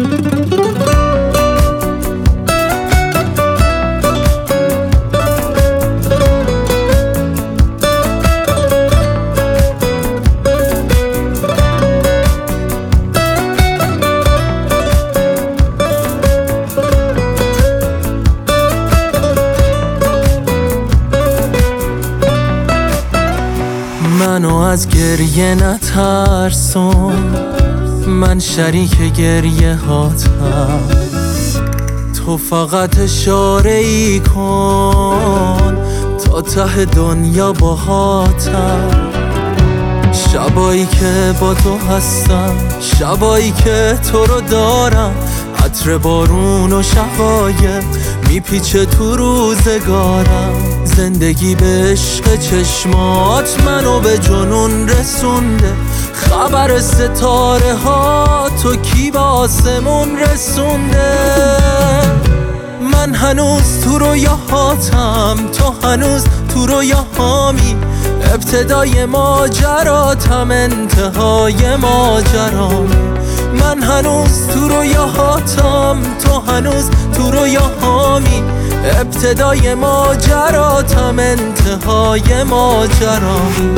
منو از گریه نترسون، من شریک گریه هاتم. تو فقط اشاره ای کن تا ته دنیا باهاتم. شبایی که با تو هستم، شبایی که تو رو دارم، عطر بارون و شقایق میپیچه تو روزگارم. زندگی به عشق چشمات منو به جنون رسونده. خبر ستاره ها تو کی به آسمون رسونده. من هنوز تو رویاهاتم، تو هنوز تو رویاهامی. ابتدای ماجراتم، انتهای ماجرامی. من هنوز تو رویاهاتم، تو هنوز تو رویاهامی. ابتدای ماجراتم، انتهای ماجرامی.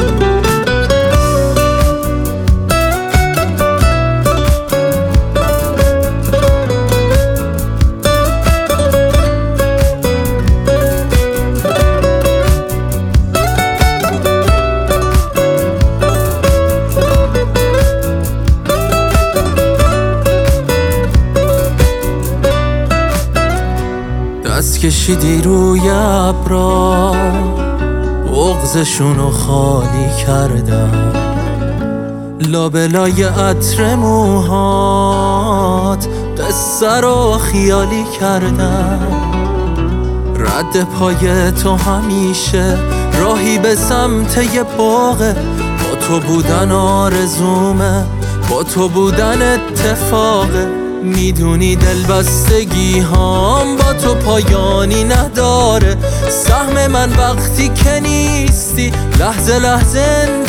دست کشیدی روی ابرا، بغضشونو خالی کردم. لابلای عطر موهات قصه رو خیالی کردم. رد پای تو همیشه راهی به سمت یه باغه. با تو بودن آرزومه، با تو بودن اتفاقه. میدونی دلبستگی هام با تو پایانی نداره. سهم من وقتی که نیستی، لحظه لحظه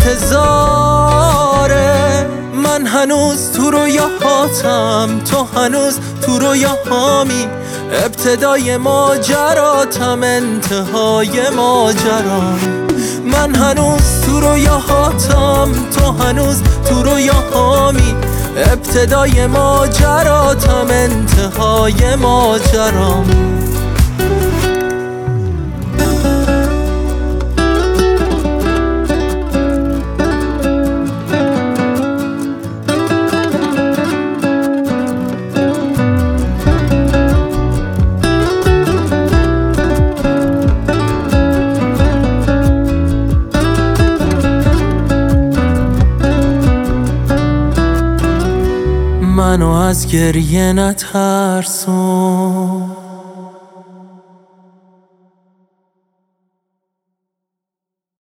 انتظاره. من هنوز تو رویاهاتم، تو هنوز تو رویاهامی. ابتدای ماجراتم، انتهای ماجرامی. من هنوز تو رویاهاتم، تو هنوز تو رویاهامی. ابتدای ماجراتم، انتهای ماجرامی. منو از گریه نترسون.